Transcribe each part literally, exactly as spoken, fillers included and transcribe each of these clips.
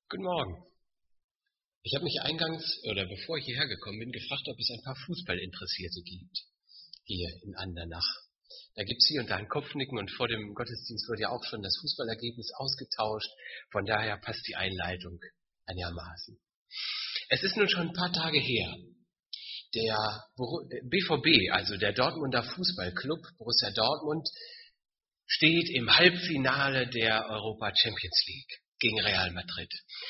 Guten Morgen. Ich habe mich eingangs, oder bevor ich hierher gekommen bin, gefragt, ob es ein paar Fußballinteressierte gibt, hier in Andernach. Da gibt es hier und da ein Kopfnicken und vor dem Gottesdienst wurde ja auch schon das Fußballergebnis ausgetauscht. Von daher passt die Einleitung einigermaßen. Es ist nun schon ein paar Tage her. Der B V B, also der Dortmunder Fußballclub Borussia Dortmund, steht im Halbfinale der Europa Champions League gegen Real Madrid.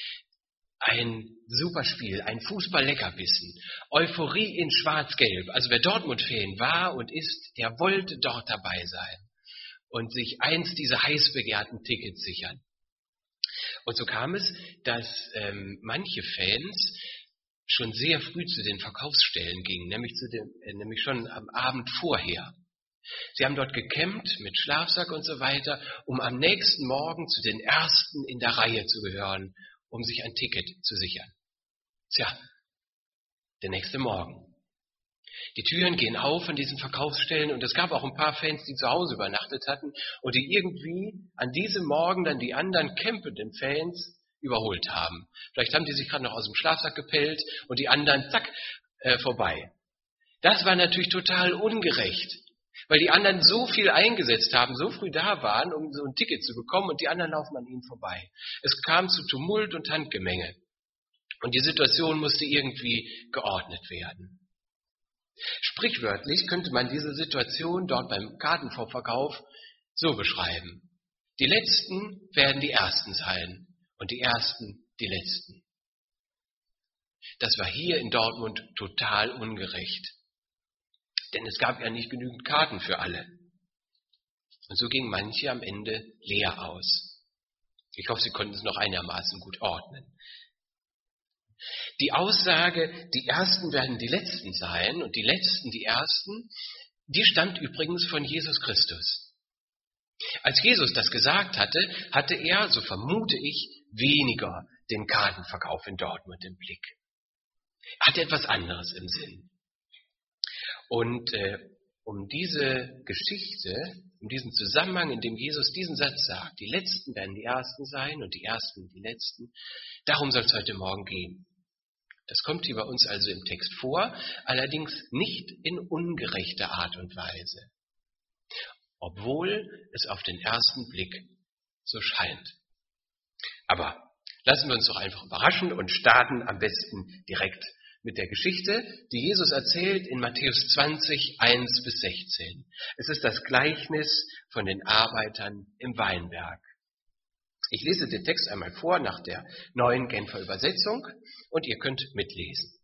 Ein super Spiel, ein Fußball-Leckerbissen, Euphorie in Schwarz-Gelb. Also wer Dortmund-Fan war und ist, der wollte dort dabei sein und sich eins dieser heiß begehrten Tickets sichern. Und so kam es, dass ähm, manche Fans schon sehr früh zu den Verkaufsstellen gingen, nämlich, zu dem, äh, nämlich schon am Abend vorher. Sie haben dort gecampt mit Schlafsack und so weiter, um am nächsten Morgen zu den Ersten in der Reihe zu gehören, um sich ein Ticket zu sichern. Tja, der nächste Morgen. Die Türen gehen auf an diesen Verkaufsstellen und es gab auch ein paar Fans, die zu Hause übernachtet hatten und die irgendwie an diesem Morgen dann die anderen campenden Fans überholt haben. Vielleicht haben die sich gerade noch aus dem Schlafsack gepellt und die anderen, zack, äh, vorbei. Das war natürlich total ungerecht, weil die anderen so viel eingesetzt haben, so früh da waren, um so ein Ticket zu bekommen und die anderen laufen an ihnen vorbei. Es kam zu Tumult und Handgemenge und die Situation musste irgendwie geordnet werden. Sprichwörtlich könnte man diese Situation dort beim Kartenvorverkauf so beschreiben. Die Letzten werden die Ersten sein und die Ersten die Letzten. Das war hier in Dortmund total ungerecht. Denn es gab ja nicht genügend Karten für alle. Und so gingen manche am Ende leer aus. Ich hoffe, Sie konnten es noch einigermaßen gut ordnen. Die Aussage, die Ersten werden die Letzten sein und die Letzten die Ersten, die stammt übrigens von Jesus Christus. Als Jesus das gesagt hatte, hatte er, so vermute ich, weniger den Kartenverkauf in Dortmund im Blick. Er hatte etwas anderes im Sinn. Und äh, um diese Geschichte, um diesen Zusammenhang, in dem Jesus diesen Satz sagt, die Letzten werden die Ersten sein und die Ersten die Letzten, darum soll es heute Morgen gehen. Das kommt hier bei uns also im Text vor, allerdings nicht in ungerechter Art und Weise, obwohl es auf den ersten Blick so scheint. Aber lassen wir uns doch einfach überraschen und starten am besten direkt mit der Geschichte, die Jesus erzählt in Matthäus zwanzig, eins bis sechzehn. Es ist das Gleichnis von den Arbeitern im Weinberg. Ich lese den Text einmal vor nach der neuen Genfer Übersetzung und ihr könnt mitlesen.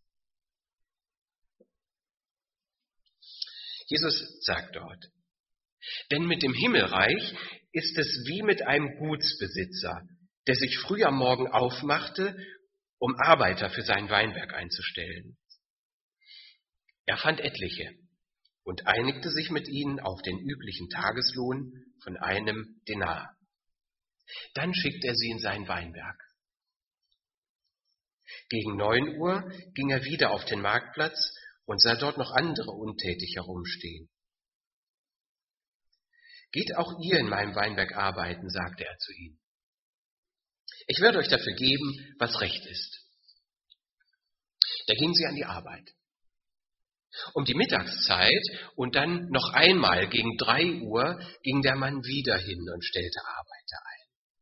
Jesus sagt dort: Denn mit dem Himmelreich ist es wie mit einem Gutsbesitzer, der sich früh am Morgen aufmachte, um Arbeiter für sein Weinberg einzustellen. Er fand etliche und einigte sich mit ihnen auf den üblichen Tageslohn von einem Denar. Dann schickte er sie in seinen Weinberg. Gegen neun Uhr ging er wieder auf den Marktplatz und sah dort noch andere untätig herumstehen. Geht auch ihr in meinem Weinberg arbeiten, sagte er zu ihnen. Ich werde euch dafür geben, was recht ist. Da gingen sie an die Arbeit. Um die Mittagszeit und dann noch einmal gegen drei Uhr ging der Mann wieder hin und stellte Arbeiter ein.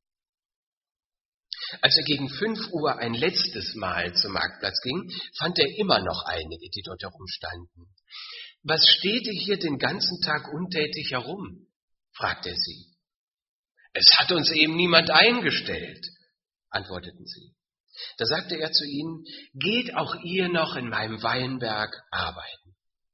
Als er gegen fünf Uhr ein letztes Mal zum Marktplatz ging, fand er immer noch einige, die dort herumstanden. Was steht ihr hier den ganzen Tag untätig herum? Fragte er sie. Es hat uns eben niemand eingestellt, antworteten sie. Da sagte er zu ihnen, geht auch ihr noch in meinem Weinberg arbeiten.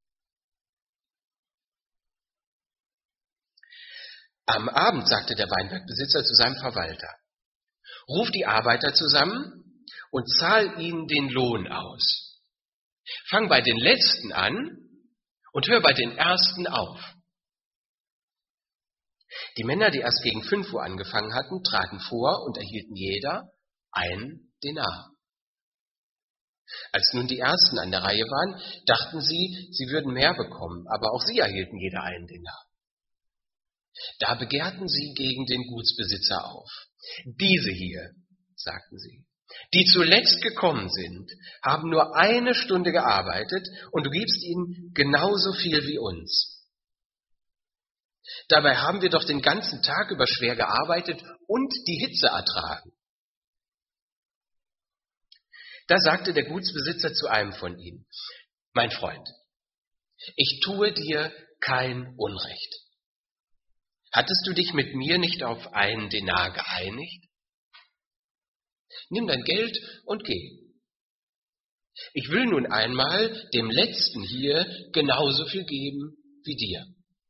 Am Abend sagte der Weinbergbesitzer zu seinem Verwalter, ruf die Arbeiter zusammen und zahl ihnen den Lohn aus. Fang bei den Letzten an und hör bei den Ersten auf. Die Männer, die erst gegen fünf Uhr angefangen hatten, traten vor und erhielten jeder ein Denar. Als nun die Ersten an der Reihe waren, dachten sie, sie würden mehr bekommen, aber auch sie erhielten jeder einen Denar. Da begehrten sie gegen den Gutsbesitzer auf. Diese hier, sagten sie, Die zuletzt gekommen sind, haben nur eine Stunde gearbeitet und du gibst ihnen genauso viel wie uns. Dabei haben wir doch den ganzen Tag über schwer gearbeitet und die Hitze ertragen. Da sagte der Gutsbesitzer zu einem von ihnen: Mein Freund, ich tue dir kein Unrecht. Hattest du dich mit mir nicht auf einen Denar geeinigt? Nimm dein Geld und geh. Ich will nun einmal dem Letzten hier genauso viel geben wie dir.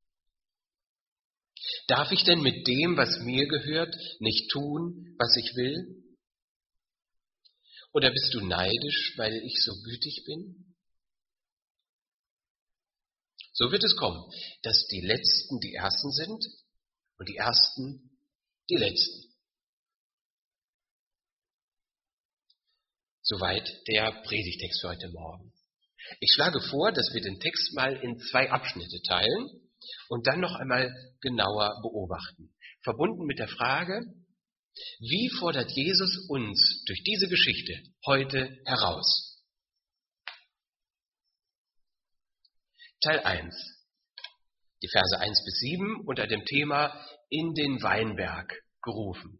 Darf ich denn mit dem, was mir gehört, nicht tun, was ich will? Oder bist du neidisch, weil ich so gütig bin? So wird es kommen, dass die Letzten die Ersten sind und die Ersten die Letzten. Soweit der Predigtext für heute Morgen. Ich schlage vor, dass wir den Text mal in zwei Abschnitte teilen und dann noch einmal genauer beobachten. Verbunden mit der Frage, wie fordert Jesus uns durch diese Geschichte heute heraus? Teil eins, die Verse eins bis sieben unter dem Thema in den Weinberg gerufen.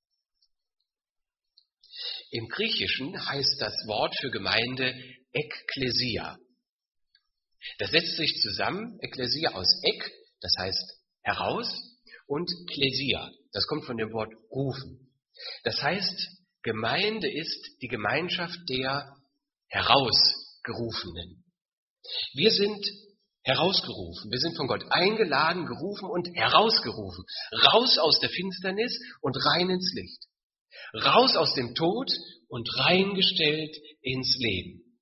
Im Griechischen heißt das Wort für Gemeinde Ekklesia. Das setzt sich zusammen, Ekklesia aus Ek, das heißt heraus, und Klesia, das kommt von dem Wort rufen. Das heißt, Gemeinde ist die Gemeinschaft der Herausgerufenen. Wir sind herausgerufen, wir sind von Gott eingeladen, gerufen und herausgerufen. Raus aus der Finsternis und rein ins Licht. Raus aus dem Tod und reingestellt ins Leben.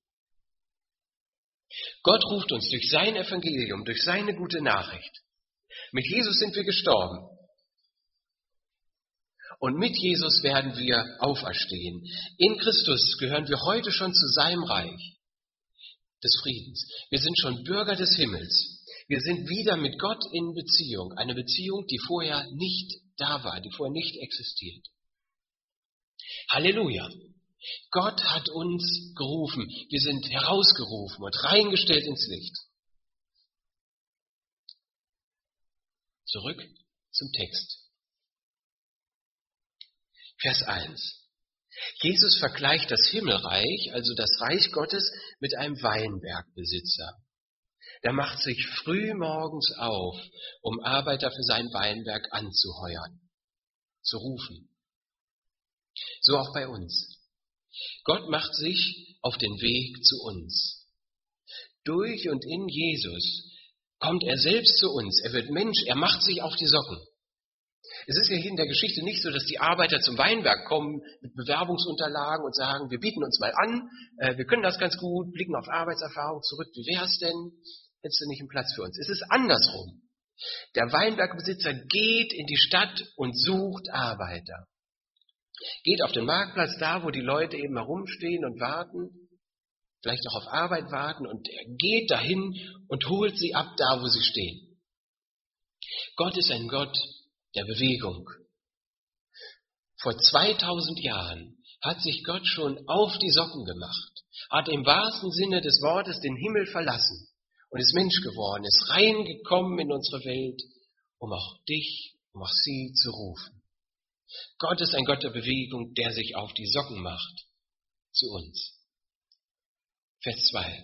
Gott ruft uns durch sein Evangelium, durch seine gute Nachricht. Mit Jesus sind wir gestorben. Und mit Jesus werden wir auferstehen. In Christus gehören wir heute schon zu seinem Reich des Friedens. Wir sind schon Bürger des Himmels. Wir sind wieder mit Gott in Beziehung. Eine Beziehung, die vorher nicht da war, die vorher nicht existiert. Halleluja! Gott hat uns gerufen. Wir sind herausgerufen und reingestellt ins Licht. Zurück zum Text. Vers eins. Jesus vergleicht das Himmelreich, also das Reich Gottes, mit einem Weinbergbesitzer. Der macht sich früh morgens auf, um Arbeiter für sein Weinberg anzuheuern, zu rufen. So auch bei uns. Gott macht sich auf den Weg zu uns. Durch und in Jesus kommt er selbst zu uns. Er wird Mensch, er macht sich auf die Socken. Es ist ja hier in der Geschichte nicht so, dass die Arbeiter zum Weinberg kommen mit Bewerbungsunterlagen und sagen, wir bieten uns mal an, äh, wir können das ganz gut, blicken auf Arbeitserfahrung zurück, wie wär's denn? Hättest du nicht einen Platz für uns? Es ist andersrum. Der Weinbergbesitzer geht in die Stadt und sucht Arbeiter. Geht auf den Marktplatz, da wo die Leute eben herumstehen und warten, vielleicht auch auf Arbeit warten, und er geht dahin und holt sie ab, da wo sie stehen. Gott ist ein Gott der Bewegung. Vor zweitausend Jahren hat sich Gott schon auf die Socken gemacht, hat im wahrsten Sinne des Wortes den Himmel verlassen und ist Mensch geworden, ist reingekommen in unsere Welt, um auch dich, um auch sie zu rufen. Gott ist ein Gott der Bewegung, der sich auf die Socken macht zu uns. Vers zwei.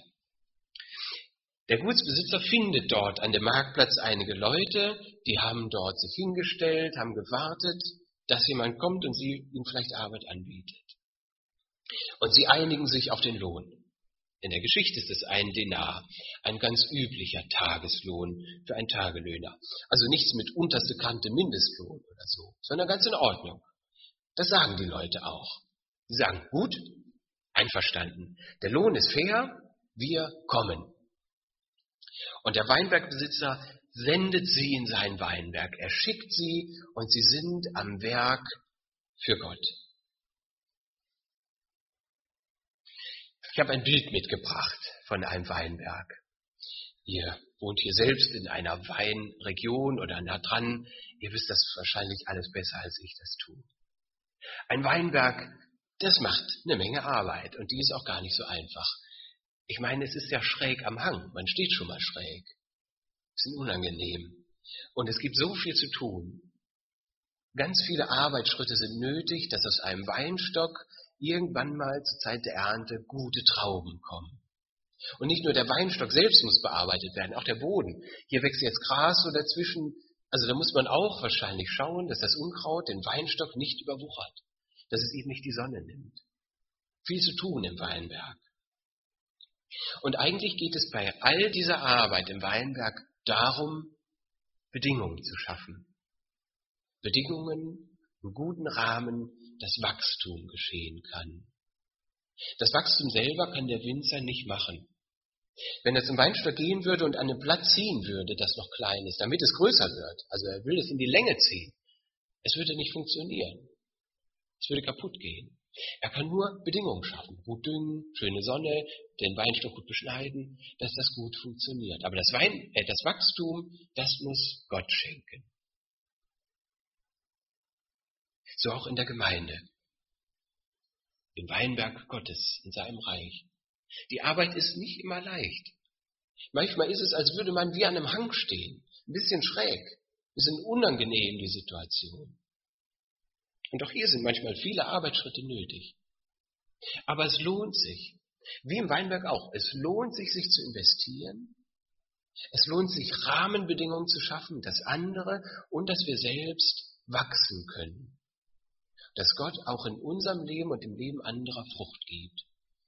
Der Gutsbesitzer findet dort an dem Marktplatz einige Leute, die haben dort sich hingestellt, haben gewartet, dass jemand kommt und sie ihnen vielleicht Arbeit anbietet. Und sie einigen sich auf den Lohn. In der Geschichte ist es ein Denar, ein ganz üblicher Tageslohn für einen Tagelöhner. Also nichts mit unterste Kante Mindestlohn oder so, sondern ganz in Ordnung. Das sagen die Leute auch. Sie sagen, gut, einverstanden. Der Lohn ist fair, wir kommen. Und der Weinbergbesitzer sendet sie in sein Weinberg. Er schickt sie und sie sind am Werk für Gott. Ich habe ein Bild mitgebracht von einem Weinberg. Ihr wohnt hier selbst in einer Weinregion oder nah dran. Ihr wisst das wahrscheinlich alles besser, als ich das tue. Ein Weinberg Das macht eine Menge Arbeit und die ist auch gar nicht so einfach. Ich meine, es ist ja schräg am Hang, man steht schon mal schräg. Es ist unangenehm und es gibt so viel zu tun. Ganz viele Arbeitsschritte sind nötig, dass aus einem Weinstock irgendwann mal zur Zeit der Ernte gute Trauben kommen. Und nicht nur der Weinstock selbst muss bearbeitet werden, auch der Boden. Hier wächst jetzt Gras so dazwischen. Also da muss man auch wahrscheinlich schauen, dass das Unkraut den Weinstock nicht überwuchert, dass es ihm nicht die Sonne nimmt. Viel zu tun im Weinberg. Und eigentlich geht es bei all dieser Arbeit im Weinberg darum, Bedingungen zu schaffen. Bedingungen, im guten Rahmen, dass Wachstum geschehen kann. Das Wachstum selber kann der Winzer nicht machen. Wenn er zum Weinstock gehen würde und an ein Blatt ziehen würde, das noch klein ist, damit es größer wird, also er will es in die Länge ziehen, es würde nicht funktionieren. Es würde kaputt gehen. Er kann nur Bedingungen schaffen, gut düngen, schöne Sonne, den Weinstock gut beschneiden, dass das gut funktioniert. Aber das, Wein, äh, das Wachstum, das muss Gott schenken. So auch in der Gemeinde, im Weinberg Gottes, in seinem Reich. Die Arbeit ist nicht immer leicht. Manchmal ist es, als würde man wie an einem Hang stehen, ein bisschen schräg, ein bisschen unangenehm die Situation. Und auch hier sind manchmal viele Arbeitsschritte nötig. Aber es lohnt sich, wie im Weinberg auch, es lohnt sich, sich zu investieren. Es lohnt sich, Rahmenbedingungen zu schaffen, dass andere und dass wir selbst wachsen können. Dass Gott auch in unserem Leben und im Leben anderer Frucht gibt.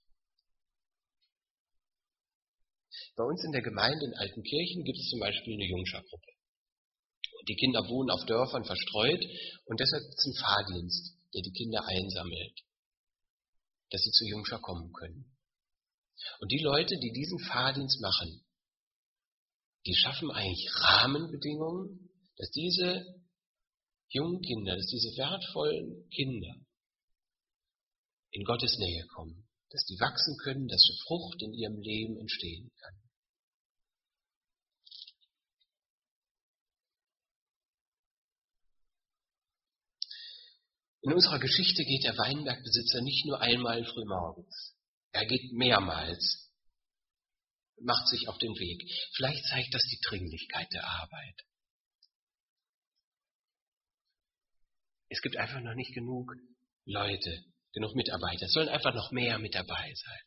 Bei uns in der Gemeinde in Altenkirchen gibt es zum Beispiel eine Jungschergruppe. Die Kinder wohnen auf Dörfern verstreut und deshalb gibt es einen Fahrdienst, der die Kinder einsammelt, dass sie zur Jungscher kommen können. Und die Leute, die diesen Fahrdienst machen, die schaffen eigentlich Rahmenbedingungen, dass diese jungen Kinder, dass diese wertvollen Kinder in Gottes Nähe kommen, dass die wachsen können, dass Frucht in ihrem Leben entstehen kann. In unserer Geschichte geht der Weinbergbesitzer nicht nur einmal frühmorgens. Er geht mehrmals, macht sich auf den Weg. Vielleicht zeigt das die Dringlichkeit der Arbeit. Es gibt einfach noch nicht genug Leute, genug Mitarbeiter. Es sollen einfach noch mehr mit dabei sein.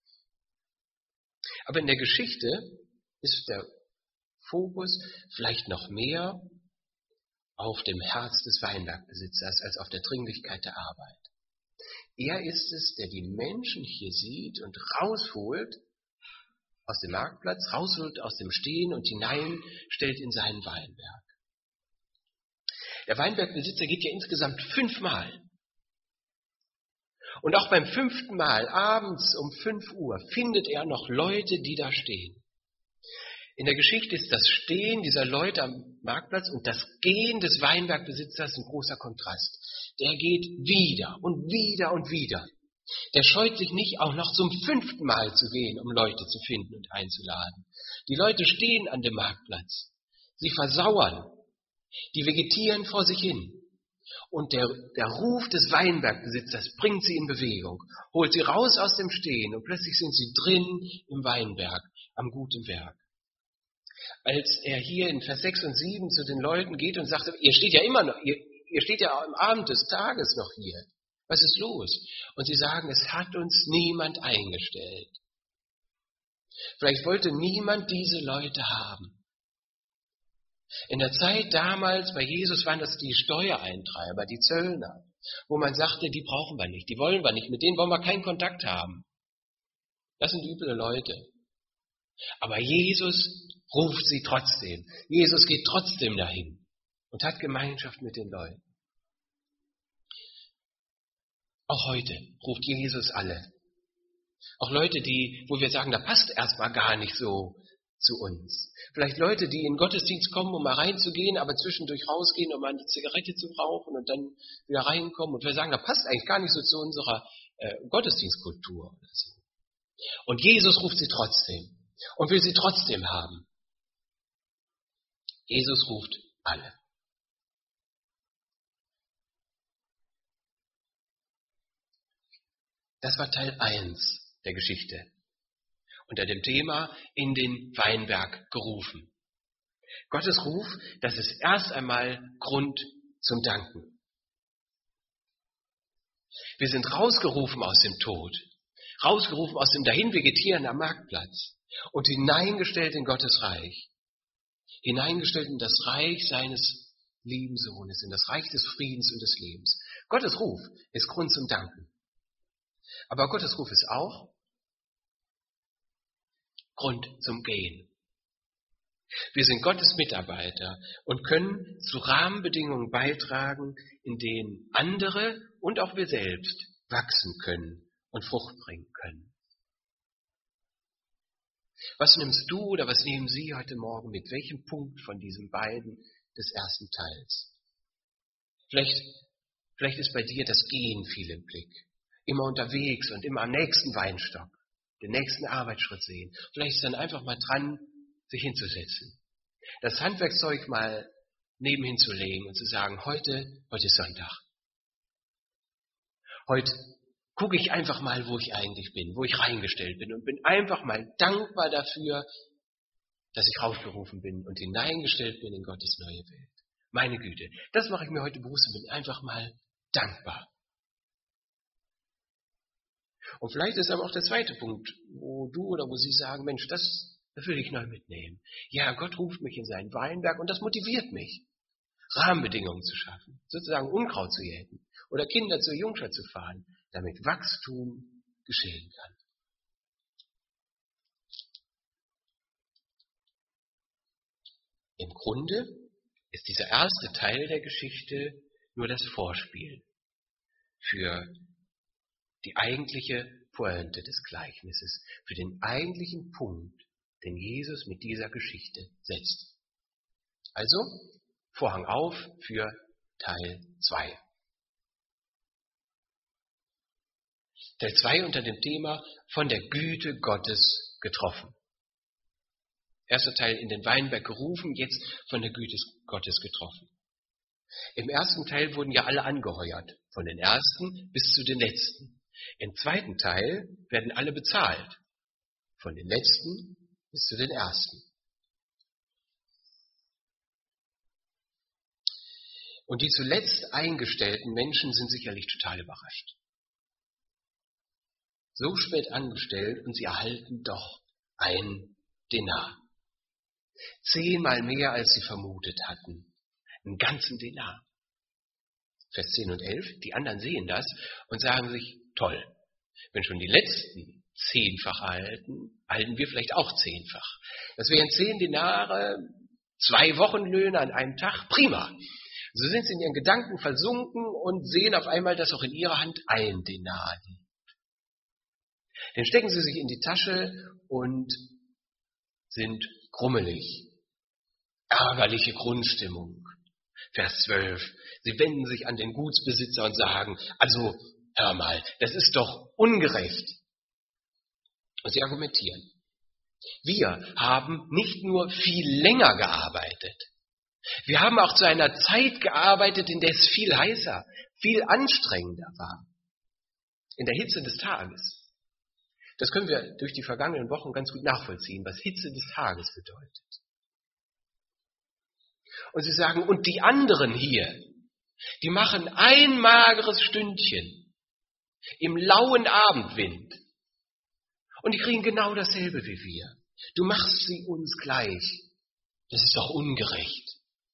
Aber in der Geschichte ist der Fokus vielleicht noch mehr auf dem Herz des Weinbergbesitzers als auf der Dringlichkeit der Arbeit. Er ist es, der die Menschen hier sieht und rausholt aus dem Marktplatz, rausholt aus dem Stehen und hineinstellt in seinen Weinberg. Der Weinbergbesitzer geht ja insgesamt fünfmal. Und auch beim fünften Mal, abends um fünf Uhr, findet er noch Leute, die da stehen. In der Geschichte ist das Stehen dieser Leute am Marktplatz und das Gehen des Weinbergbesitzers ein großer Kontrast. Der geht wieder und wieder und wieder. Der scheut sich nicht, auch noch zum fünften Mal zu gehen, um Leute zu finden und einzuladen. Die Leute stehen an dem Marktplatz. Sie versauern. Die vegetieren vor sich hin. Und der, der Ruf des Weinbergbesitzers bringt sie in Bewegung, holt sie raus aus dem Stehen und plötzlich sind sie drin im Weinberg, am guten Werk. Als er hier in Vers sechs und sieben zu den Leuten geht und sagt, ihr steht ja immer noch, ihr, ihr steht ja am Abend des Tages noch hier. Was ist los? Und sie sagen, es hat uns niemand eingestellt. Vielleicht wollte niemand diese Leute haben. In der Zeit damals bei Jesus waren das die Steuereintreiber, die Zöllner, wo man sagte, die brauchen wir nicht, die wollen wir nicht, mit denen wollen wir keinen Kontakt haben. Das sind üble Leute. Aber Jesus ruft sie trotzdem. Jesus geht trotzdem dahin und hat Gemeinschaft mit den Leuten. Auch heute ruft Jesus alle. Auch Leute, die, wo wir sagen, da passt erstmal gar nicht so zu uns. Vielleicht Leute, die in den Gottesdienst kommen, um mal reinzugehen, aber zwischendurch rausgehen, um mal eine Zigarette zu rauchen und dann wieder reinkommen. Und wir sagen, da passt eigentlich gar nicht so zu unserer äh, Gottesdienstkultur oder so. Und Jesus ruft sie trotzdem und will sie trotzdem haben. Jesus ruft alle. Das war Teil eins der Geschichte. Unter dem Thema in den Weinberg gerufen. Gottes Ruf, das ist erst einmal Grund zum Danken. Wir sind rausgerufen aus dem Tod, rausgerufen aus dem Dahinvegetieren am Marktplatz und hineingestellt in Gottes Reich, hineingestellt in das Reich seines lieben Sohnes, in das Reich des Friedens und des Lebens. Gottes Ruf ist Grund zum Danken. Aber Gottes Ruf ist auch Grund zum Gehen. Wir sind Gottes Mitarbeiter und können zu Rahmenbedingungen beitragen, in denen andere und auch wir selbst wachsen können und Frucht bringen können. Was nimmst du oder was nehmen Sie heute Morgen mit? Welchen Punkt von diesen beiden des ersten Teils? Vielleicht, vielleicht ist bei dir das Gehen viel im Blick. Immer unterwegs und immer am nächsten Weinstock, den nächsten Arbeitsschritt sehen. Vielleicht ist dann einfach mal dran, sich hinzusetzen. Das Handwerkszeug mal nebenhin zu legen und zu sagen, heute, heute ist Sonntag. Heute gucke ich einfach mal, wo ich eigentlich bin, wo ich reingestellt bin und bin einfach mal dankbar dafür, dass ich rausgerufen bin und hineingestellt bin in Gottes neue Welt. Meine Güte, das mache ich mir heute bewusst und bin einfach mal dankbar. Und vielleicht ist aber auch der zweite Punkt, wo du oder wo Sie sagen, Mensch, das, das will ich neu mitnehmen. Ja, Gott ruft mich in seinen Weinberg und das motiviert mich, Rahmenbedingungen zu schaffen, sozusagen Unkraut zu jäten oder Kinder zur Jungschar zu fahren, damit Wachstum geschehen kann. Im Grunde ist dieser erste Teil der Geschichte nur das Vorspiel für die eigentliche Pointe des Gleichnisses, für den eigentlichen Punkt, den Jesus mit dieser Geschichte setzt. Also, Vorhang auf für Teil zwei. Teil zwei unter dem Thema von der Güte Gottes getroffen. Erster Teil in den Weinberg gerufen, jetzt von der Güte Gottes getroffen. Im ersten Teil wurden ja alle angeheuert, von den ersten bis zu den letzten. Im zweiten Teil werden alle bezahlt, von den letzten bis zu den ersten. Und die zuletzt eingestellten Menschen sind sicherlich total überrascht. So spät angestellt und sie erhalten doch ein Denar. Zehnmal mehr, als sie vermutet hatten. Einen ganzen Denar. Vers zehn und elf, die anderen sehen das und sagen sich, toll, wenn schon die letzten zehnfach erhalten, erhalten wir vielleicht auch zehnfach. Das wären zehn Denare, zwei Wochenlöhne an einem Tag, prima. So sind sie in ihren Gedanken versunken und sehen auf einmal, dass auch in ihrer Hand ein Denar liegt. Den stecken sie sich in die Tasche und sind grummelig. Ärgerliche Grundstimmung. Vers zwölf. Sie wenden sich an den Gutsbesitzer und sagen, also, hör mal, das ist doch ungerecht. Und sie argumentieren. Wir haben nicht nur viel länger gearbeitet. Wir haben auch zu einer Zeit gearbeitet, in der es viel heißer, viel anstrengender war. In der Hitze des Tages. Das können wir durch die vergangenen Wochen ganz gut nachvollziehen, was Hitze des Tages bedeutet. Und sie sagen, und die anderen hier, die machen ein mageres Stündchen im lauen Abendwind. Und die kriegen genau dasselbe wie wir. Du machst sie uns gleich. Das ist doch ungerecht.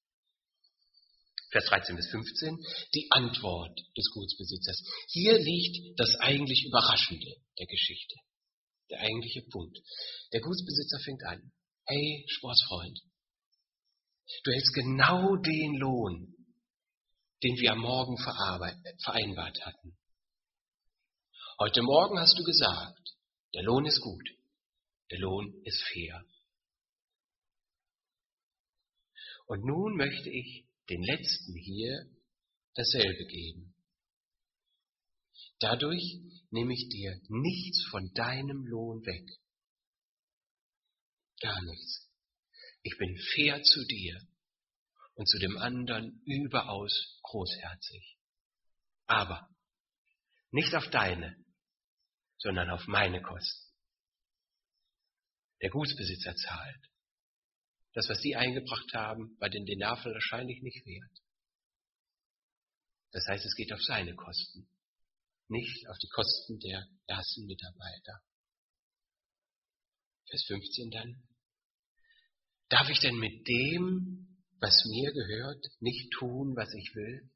Vers dreizehn bis fünfzehn, die Antwort des Gutsbesitzers. Hier liegt das eigentlich Überraschende der Geschichte. Der eigentliche Punkt. Der Gutsbesitzer fängt an. Hey, Sportsfreund, du hältst genau den Lohn, den wir am Morgen vereinbart hatten. Heute Morgen hast du gesagt, der Lohn ist gut, der Lohn ist fair. Und nun möchte ich den Letzten hier dasselbe geben. Dadurch nehme ich dir nichts von deinem Lohn weg. Gar nichts. Ich bin fair zu dir und zu dem anderen überaus großherzig. Aber nicht auf deine, sondern auf meine Kosten. Der Gutsbesitzer zahlt. Das, was die eingebracht haben, war den Denar wahrscheinlich nicht wert. Das heißt, es geht auf seine Kosten, nicht auf die Kosten der ersten Mitarbeiter. Vers fünfzehn dann. Darf ich denn mit dem, was mir gehört, nicht tun, was ich will?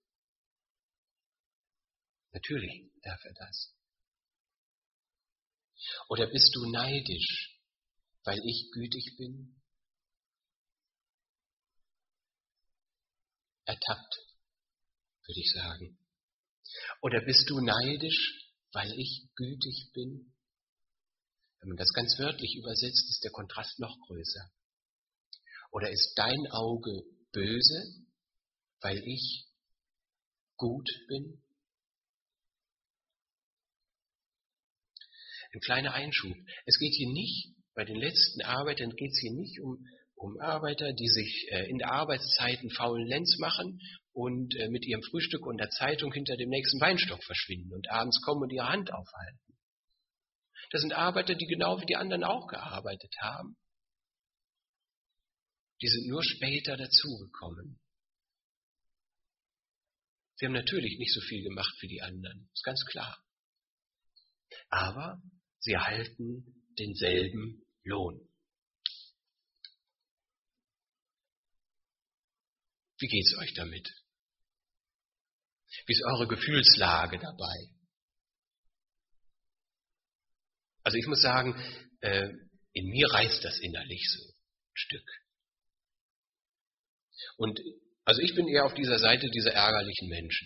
Natürlich darf er das. Oder bist du neidisch, weil ich gütig bin? Ertappt, würde ich sagen. Oder bist du neidisch, weil ich gütig bin? Wenn man das ganz wörtlich übersetzt, ist der Kontrast noch größer. Oder ist dein Auge böse, weil ich gut bin? Ein kleiner Einschub. Es geht hier nicht, bei den letzten Arbeitern geht es hier nicht um, um Arbeiter, die sich äh, in der Arbeitszeit einen faulen Lenz machen und äh, mit ihrem Frühstück und der Zeitung hinter dem nächsten Weinstock verschwinden und abends kommen und ihre Hand aufhalten. Das sind Arbeiter, die genau wie die anderen auch gearbeitet haben. Die sind nur später dazugekommen. Sie haben natürlich nicht so viel gemacht wie die anderen, ist ganz klar. Aber sie erhalten denselben Lohn. Wie geht's euch damit? Wie ist eure Gefühlslage dabei? Also ich muss sagen, äh, in mir reißt das innerlich so ein Stück. Und also ich bin eher auf dieser Seite dieser ärgerlichen Menschen.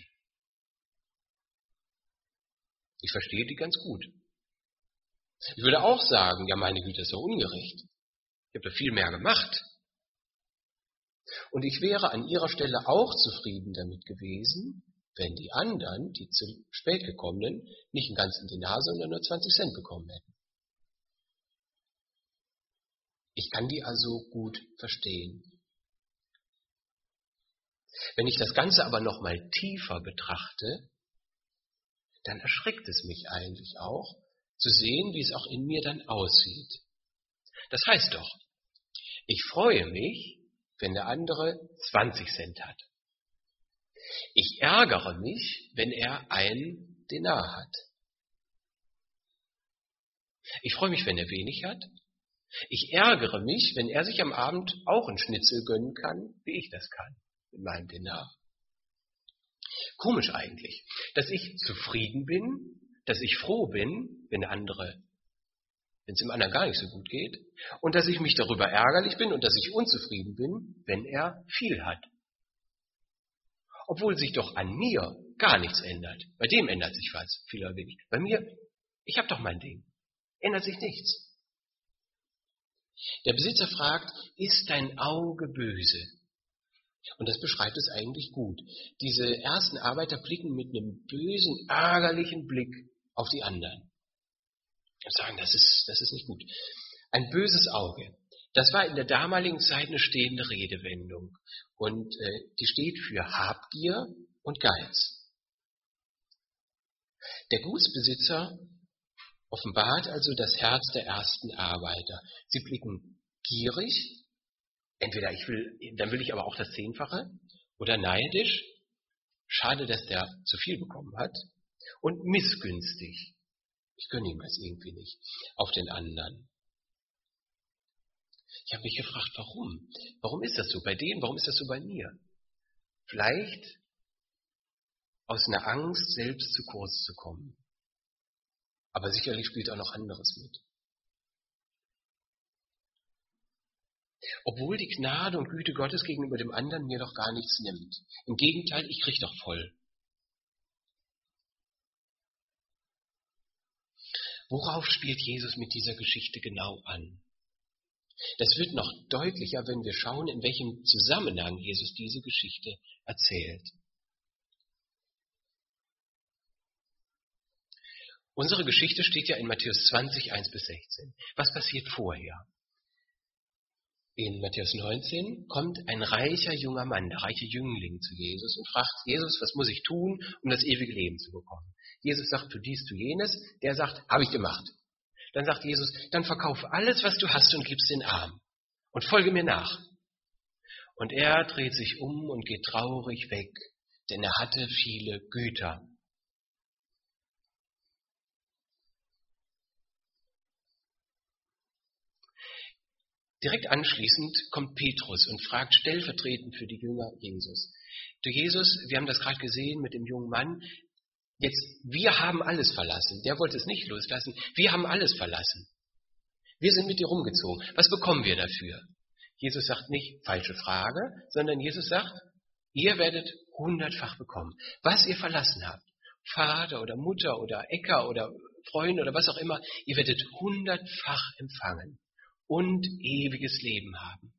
Ich verstehe die ganz gut. Ich würde auch sagen, ja meine Güte, das ist doch ungerecht. Ich habe da viel mehr gemacht. Und ich wäre an ihrer Stelle auch zufrieden damit gewesen, wenn die anderen, die zu spät gekommenen, nicht einen ganzen Denar, sondern nur zwanzig Cent bekommen hätten. Ich kann die also gut verstehen. Wenn ich das Ganze aber noch mal tiefer betrachte, dann erschrickt es mich eigentlich auch, zu sehen, wie es auch in mir dann aussieht. Das heißt doch, ich freue mich, wenn der andere zwanzig Cent hat. Ich ärgere mich, wenn er einen Denar hat. Ich freue mich, wenn er wenig hat. Ich ärgere mich, wenn er sich am Abend auch einen Schnitzel gönnen kann, wie ich das kann, mit meinem Denar. Komisch eigentlich, dass ich zufrieden bin, dass ich froh bin, wenn der andere, wenn es dem anderen gar nicht so gut geht, und dass ich mich darüber ärgerlich bin und dass ich unzufrieden bin, wenn er viel hat. Obwohl sich doch an mir gar nichts ändert. Bei dem ändert sich was, viel oder wenig. Bei mir, ich habe doch mein Ding. Ändert sich nichts. Der Besitzer fragt, ist dein Auge böse? Und das beschreibt es eigentlich gut. Diese ersten Arbeiter blicken mit einem bösen, ärgerlichen Blick auf die anderen. Und sagen, das ist, das ist nicht gut. Ein böses Auge. Das war in der damaligen Zeit eine stehende Redewendung. Und äh, die steht für Habgier und Geiz. Der Gutsbesitzer offenbart also das Herz der ersten Arbeiter. Sie blicken gierig, entweder ich will, dann will ich aber auch das Zehnfache, oder neidisch, schade, dass der zu viel bekommen hat, und missgünstig. Ich gönne ihm das irgendwie nicht, auf den anderen. Ich habe mich gefragt, warum? Warum ist das so bei denen? Warum ist das so bei mir? Vielleicht aus einer Angst, selbst zu kurz zu kommen. Aber sicherlich spielt auch noch anderes mit. Obwohl die Gnade und Güte Gottes gegenüber dem anderen mir doch gar nichts nimmt. Im Gegenteil, ich kriege doch voll. Worauf spielt Jesus mit dieser Geschichte genau an? Das wird noch deutlicher, wenn wir schauen, in welchem Zusammenhang Jesus diese Geschichte erzählt. Unsere Geschichte steht ja in Matthäus zwanzig, eins bis sechzehn. Was passiert vorher? In Matthäus neunzehn kommt ein reicher junger Mann, der reiche Jüngling zu Jesus und fragt Jesus, was muss ich tun, um das ewige Leben zu bekommen? Jesus sagt, tu dies, tu jenes. Der sagt, habe ich gemacht. Dann sagt Jesus, dann verkauf alles, was du hast und gib's den Armen und folge mir nach. Und er dreht sich um und geht traurig weg, denn er hatte viele Güter. Direkt anschließend kommt Petrus und fragt stellvertretend für die Jünger Jesus. Du Jesus, wir haben das gerade gesehen mit dem jungen Mann, jetzt, wir haben alles verlassen. Der wollte es nicht loslassen. Wir haben alles verlassen. Wir sind mit dir rumgezogen. Was bekommen wir dafür? Jesus sagt nicht, falsche Frage, sondern Jesus sagt, ihr werdet hundertfach bekommen. Was ihr verlassen habt, Vater oder Mutter oder Äcker oder Freunde oder was auch immer, ihr werdet hundertfach empfangen und ewiges Leben haben.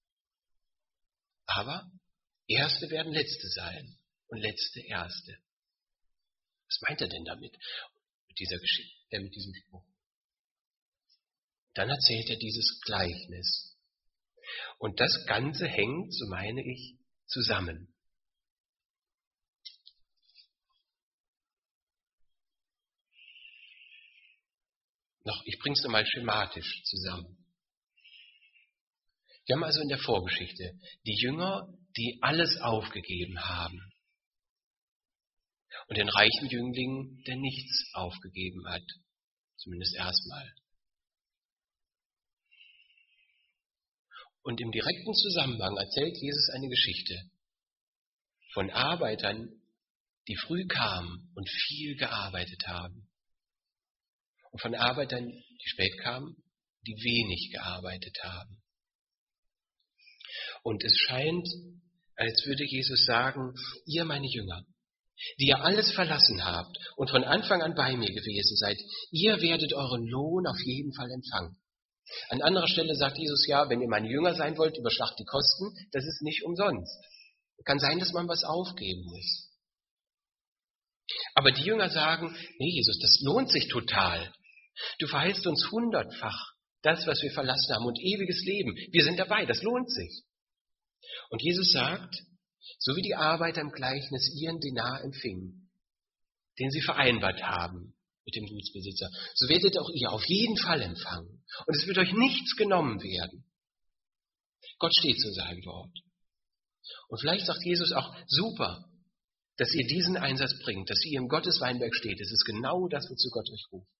Aber Erste werden Letzte sein und Letzte Erste. Was meint er denn damit, mit dieser Geschichte, äh, mit diesem Spruch? Dann erzählt er dieses Gleichnis. Und das Ganze hängt, so meine ich, zusammen. Noch, ich bringe es nochmal schematisch zusammen. Wir haben also in der Vorgeschichte die Jünger, die alles aufgegeben haben. Und den reichen Jüngling, der nichts aufgegeben hat. Zumindest erstmal. Und im direkten Zusammenhang erzählt Jesus eine Geschichte von Arbeitern, die früh kamen und viel gearbeitet haben. Und von Arbeitern, die spät kamen, die wenig gearbeitet haben. Und es scheint, als würde Jesus sagen, ihr meine Jünger, die ihr alles verlassen habt und von Anfang an bei mir gewesen seid, ihr werdet euren Lohn auf jeden Fall empfangen. An anderer Stelle sagt Jesus, ja, wenn ihr meine Jünger sein wollt, überschlagt die Kosten, das ist nicht umsonst. Kann sein, dass man was aufgeben muss. Aber die Jünger sagen, nee, Jesus, das lohnt sich total. Du verheißt uns hundertfach das, was wir verlassen haben und ewiges Leben. Wir sind dabei, das lohnt sich. Und Jesus sagt, so wie die Arbeiter im Gleichnis ihren Denar empfingen, den sie vereinbart haben mit dem Gutsbesitzer, so werdet auch ihr auf jeden Fall empfangen. Und es wird euch nichts genommen werden. Gott steht zu seinem Wort. Und vielleicht sagt Jesus auch, super, dass ihr diesen Einsatz bringt, dass ihr im Gottes Weinberg steht. Es ist genau das, wozu Gott euch ruft.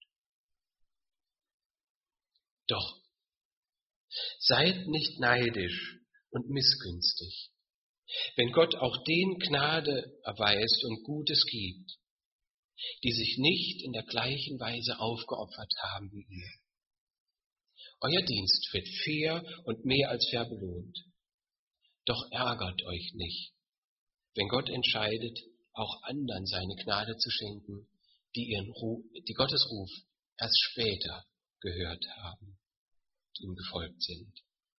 Doch, seid nicht neidisch und missgünstig, wenn Gott auch denen Gnade erweist und Gutes gibt, die sich nicht in der gleichen Weise aufgeopfert haben wie ihr. Euer Dienst wird fair und mehr als fair belohnt. Doch ärgert euch nicht, wenn Gott entscheidet, auch anderen seine Gnade zu schenken, die, ihren Ruf, die Gottes Ruf erst später gehört haben, ihm gefolgt sind.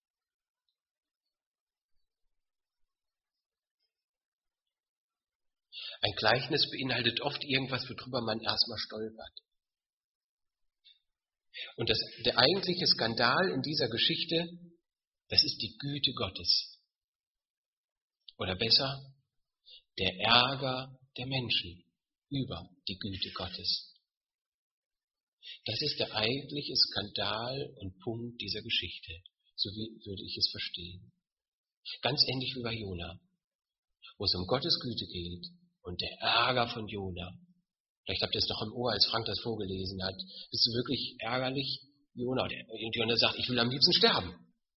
Ein Gleichnis beinhaltet oft irgendwas, worüber man erstmal stolpert. Und das, der eigentliche Skandal in dieser Geschichte, das ist die Güte Gottes. Oder besser, der Ärger der Menschen über die Güte Gottes. Das ist der eigentliche Skandal und Punkt dieser Geschichte, so wie würde ich es verstehen. Ganz ähnlich wie bei Jona, wo es um Gottes Güte geht und der Ärger von Jona. Vielleicht habt ihr es noch im Ohr, als Frank das vorgelesen hat. Bist du wirklich ärgerlich, Jona? Und Jona sagt, ich will am liebsten sterben.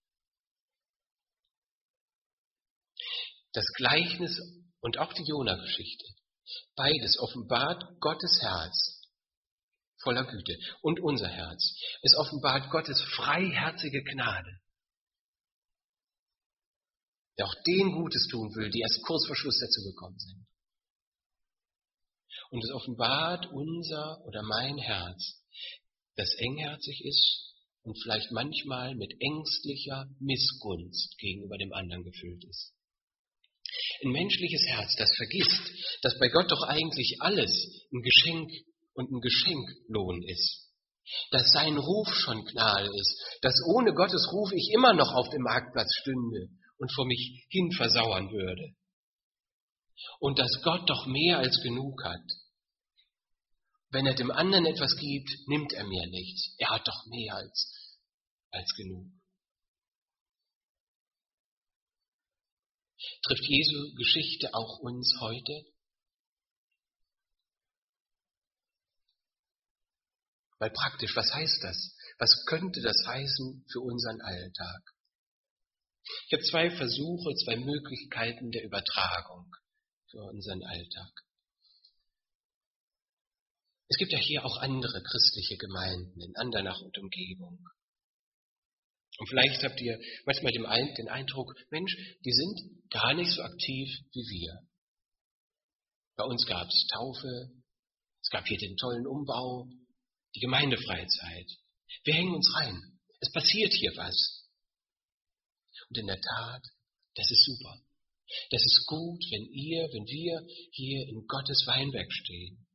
Das Gleichnis und auch die Jona-Geschichte, beides offenbart Gottes Herz voller Güte und unser Herz. Es offenbart Gottes freiherzige Gnade, der auch denen Gutes tun will, die erst kurz vor Schluss dazu gekommen sind. Und es offenbart unser oder mein Herz, das engherzig ist und vielleicht manchmal mit ängstlicher Missgunst gegenüber dem anderen gefüllt ist. Ein menschliches Herz, das vergisst, dass bei Gott doch eigentlich alles ein Geschenk und ein Geschenklohn ist. dass sein Ruf schon Gnade ist, dass ohne Gottes Ruf ich immer noch auf dem Marktplatz stünde und vor mich hin versauern würde. Und dass Gott doch mehr als genug hat. Wenn er dem anderen etwas gibt, nimmt er mir nichts. Er hat doch mehr als, als genug. Trifft Jesu Geschichte auch uns heute? Weil praktisch, was heißt das? Was könnte das heißen für unseren Alltag? Ich habe zwei Versuche, zwei Möglichkeiten der Übertragung für unseren Alltag. Es gibt ja hier auch andere christliche Gemeinden in Andernach und Umgebung. Und vielleicht habt ihr manchmal den Eindruck, Mensch, die sind gar nicht so aktiv wie wir. Bei uns gab es Taufe, es gab hier den tollen Umbau, die Gemeindefreizeit. Wir hängen uns rein. Es passiert hier was. Und in der Tat, das ist super. Das ist gut, wenn ihr, wenn wir hier in Gottes Weinberg stehen.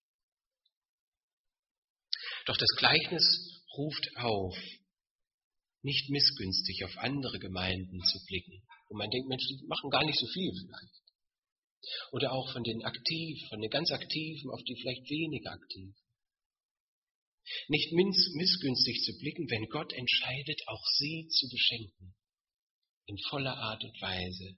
Doch das Gleichnis ruft auf, nicht missgünstig auf andere Gemeinden zu blicken. Und man denkt, Mensch, die machen gar nicht so viel vielleicht. Oder auch von den Aktiven, von den ganz Aktiven auf die vielleicht weniger Aktiven. Nicht missgünstig zu blicken, wenn Gott entscheidet, auch sie zu beschenken. In voller Art und Weise.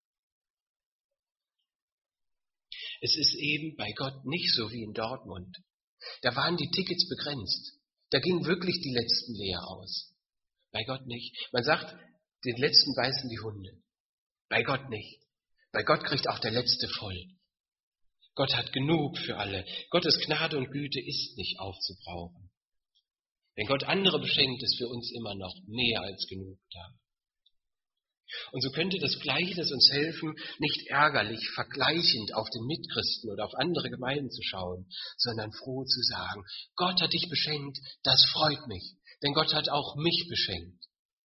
Es ist eben bei Gott nicht so wie in Dortmund. Da waren die Tickets begrenzt. Da gingen wirklich die letzten leer aus. Bei Gott nicht. Man sagt, den letzten beißen die Hunde. Bei Gott nicht. Bei Gott kriegt auch der Letzte voll. Gott hat genug für alle. Gottes Gnade und Güte ist nicht aufzubrauchen. Wenn Gott andere beschenkt, ist für uns immer noch mehr als genug da. Und so könnte das Gleichnis uns helfen, nicht ärgerlich, vergleichend auf den Mitchristen oder auf andere Gemeinden zu schauen, sondern froh zu sagen, Gott hat dich beschenkt, das freut mich, denn Gott hat auch mich beschenkt.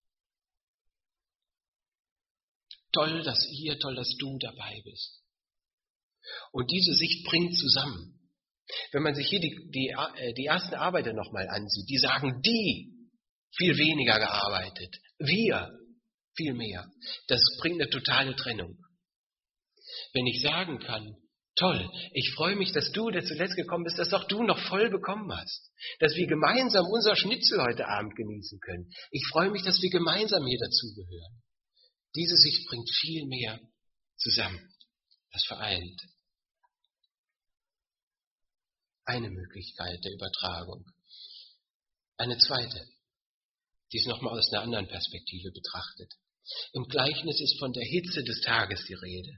Toll, dass ihr, toll, dass du dabei bist. Und diese Sicht bringt zusammen. Wenn man sich hier die, die, die ersten Arbeiter nochmal ansieht, die sagen, die viel weniger gearbeitet, wir viel mehr. Das bringt eine totale Trennung. Wenn ich sagen kann, toll, ich freue mich, dass du, der zuletzt gekommen bist, dass auch du noch voll bekommen hast. Dass wir gemeinsam unser Schnitzel heute Abend genießen können. Ich freue mich, dass wir gemeinsam hier dazugehören. Diese Sicht bringt viel mehr zusammen. Das vereint. Eine Möglichkeit der Übertragung. Eine zweite, die ist nochmal aus einer anderen Perspektive betrachtet. Im Gleichnis ist von der Hitze des Tages die Rede.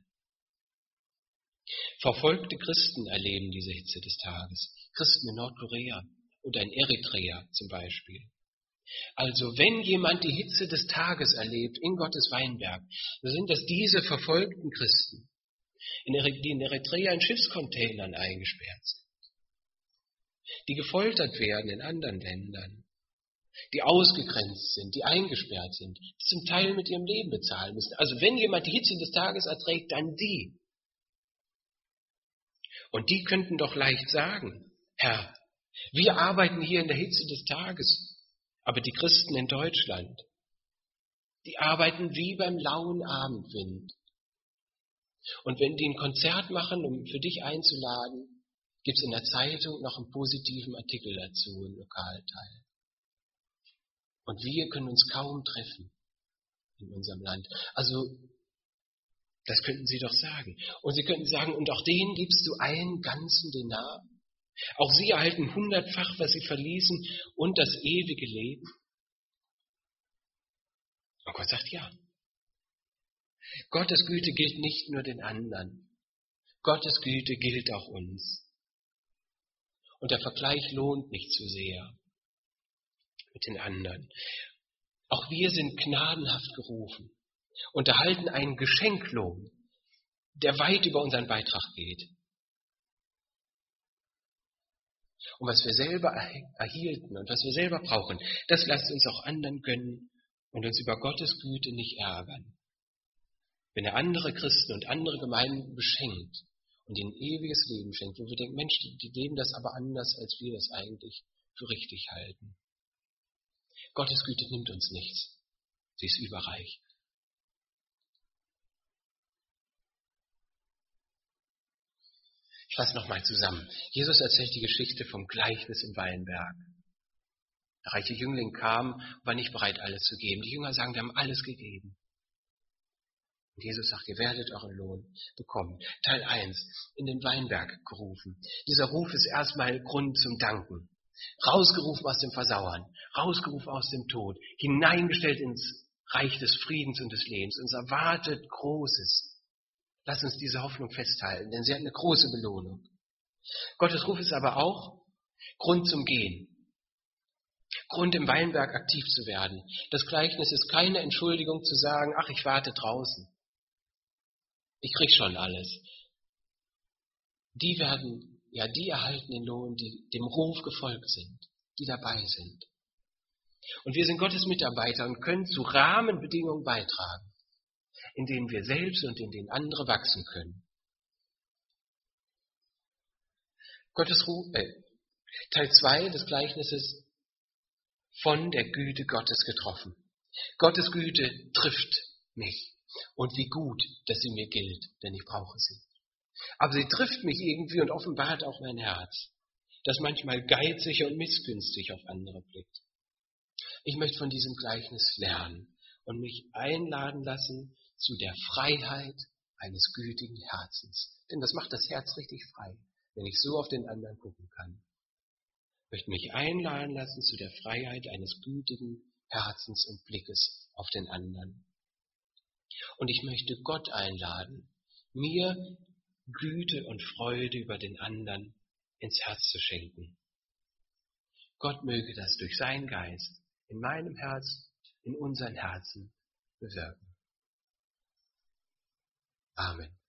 Verfolgte Christen erleben diese Hitze des Tages. Christen in Nordkorea oder in Eritrea zum Beispiel. Also wenn jemand die Hitze des Tages erlebt in Gottes Weinberg, so sind das diese verfolgten Christen, die in Eritrea in Schiffscontainern eingesperrt sind, die gefoltert werden in anderen Ländern, die ausgegrenzt sind, die eingesperrt sind, die zum Teil mit ihrem Leben bezahlen müssen. Also wenn jemand die Hitze des Tages erträgt, dann die. Und die könnten doch leicht sagen, Herr, wir arbeiten hier in der Hitze des Tages, aber die Christen in Deutschland, die arbeiten wie beim lauen Abendwind. Und wenn die ein Konzert machen, um für dich einzuladen, gibt es in der Zeitung noch einen positiven Artikel dazu im Lokalteil. Und wir können uns kaum treffen in unserem Land. Also, das könnten Sie doch sagen. Und Sie könnten sagen, und auch denen gibst du einen ganzen Denar. Auch sie erhalten hundertfach, was sie verließen, und das ewige Leben. Und Gott sagt ja. Gottes Güte gilt nicht nur den anderen. Gottes Güte gilt auch uns. Und der Vergleich lohnt nicht zu sehr mit den anderen. Auch wir sind gnadenhaft gerufen und erhalten einen Geschenklohn, der weit über unseren Beitrag geht. Und was wir selber erhielten und was wir selber brauchen, das lasst uns auch anderen gönnen und uns über Gottes Güte nicht ärgern. Wenn er andere Christen und andere Gemeinden beschenkt und ihnen ewiges Leben schenkt, wo wir denken, Mensch, die, die leben das aber anders, als wir das eigentlich für richtig halten. Gottes Güte nimmt uns nichts. Sie ist überreich. Ich fasse nochmal zusammen. Jesus erzählt die Geschichte vom Gleichnis im Weinberg. Der reiche Jüngling kam und war nicht bereit, alles zu geben. Die Jünger sagen, wir haben alles gegeben. Und Jesus sagt, ihr werdet euren Lohn bekommen. Teil eins, in den Weinberg gerufen. Dieser Ruf ist erstmal Grund zum Danken. Rausgerufen aus dem Versauern, rausgerufen aus dem Tod, hineingestellt ins Reich des Friedens und des Lebens. Uns erwartet Großes. Lass uns diese Hoffnung festhalten, denn sie hat eine große Belohnung. Gottes Ruf ist aber auch Grund zum Gehen. Grund im Weinberg aktiv zu werden. Das Gleichnis ist keine Entschuldigung zu sagen, ach, ich warte draußen. Ich krieg schon alles. Die werden, ja, die erhalten den Lohn, die dem Ruf gefolgt sind, die dabei sind. Und wir sind Gottes Mitarbeiter und können zu Rahmenbedingungen beitragen, in denen wir selbst und in denen andere wachsen können. Gottes Ruf, äh, Teil zwei des Gleichnisses, von der Güte Gottes getroffen. Gottes Güte trifft mich. Und wie gut, dass sie mir gilt, denn ich brauche sie. Aber sie trifft mich irgendwie und offenbart auch mein Herz, das manchmal geizig und missgünstig auf andere blickt. Ich möchte von diesem Gleichnis lernen und mich einladen lassen zu der Freiheit eines gütigen Herzens. Denn das macht das Herz richtig frei, wenn ich so auf den anderen gucken kann. Ich möchte mich einladen lassen zu der Freiheit eines gütigen Herzens und Blickes auf den anderen. Und ich möchte Gott einladen, mir Güte und Freude über den anderen ins Herz zu schenken. Gott möge das durch seinen Geist in meinem Herz, in unseren Herzen bewirken. Amen.